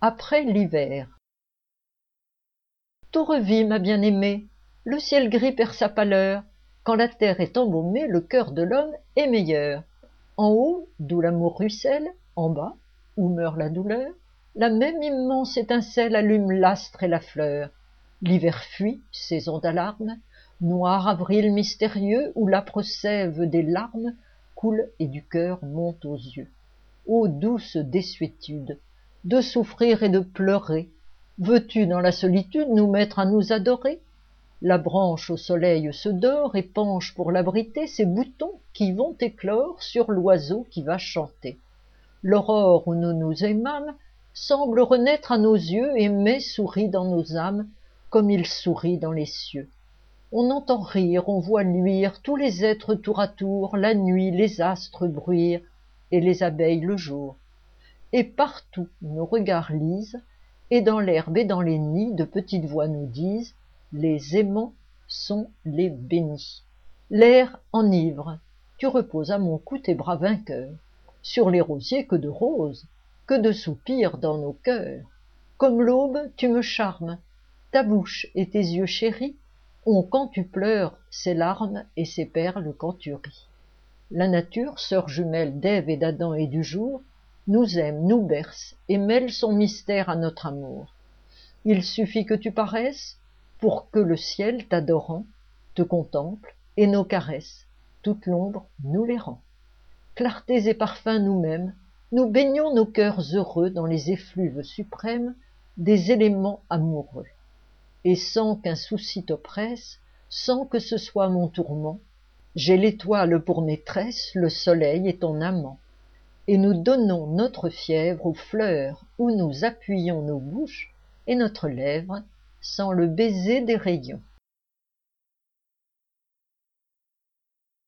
après l'hiver. Tout revit, ma bien-aimée, le ciel gris perd sa pâleur, quand la terre est embaumée, le cœur de l'homme est meilleur. En haut, d'où l'amour ruisselle, en bas, où meurt la douleur, la même immense étincelle allume l'astre et la fleur. L'hiver fuit, saison d'alarme, noir avril mystérieux, où l'âpre sève des larmes coule et du cœur monte aux yeux. Ô douce désuétude, de souffrir et de pleurer, veux-tu dans la solitude nous mettre à nous adorer? La branche au soleil se dore et penche pour l'abriter ses boutons qui vont éclore sur l'oiseau qui va chanter. L'aurore où nous nous aimâmes semble renaître à nos yeux et mai sourit dans nos âmes comme il sourit dans les cieux. On entend rire, on voit luire tous les êtres tour à tour, la nuit, les astres bruire et les abeilles le jour. Et partout nos regards lisent, et dans l'herbe et dans les nids de petites voix nous disent: les aimants sont les bénis. L'air enivre, tu reposes à mon cou tes bras vainqueurs. Sur les rosiers que de roses, que de soupirs dans nos cœurs. Comme l'aube tu me charmes, ta bouche et tes yeux chéris ont quand tu pleures ses larmes et ses perles quand tu ris. La nature, sœur jumelle d'Ève et d'Adam et du jour, nous aime, nous berce et mêle son mystère à notre amour. Il suffit que tu paraisses pour que le ciel, t'adorant, te contemple et nos caresses, toute l'ombre nous les rend. Clartés et parfums nous-mêmes, nous baignons nos cœurs heureux dans les effluves suprêmes des éléments amoureux. Et sans qu'un souci t'oppresse, sans que ce soit mon tourment, j'ai l'étoile pour maîtresse, le soleil est ton amant. Et nous donnons notre fièvre aux fleurs où nous appuyons nos bouches et notre lèvre sans le baiser des rayons.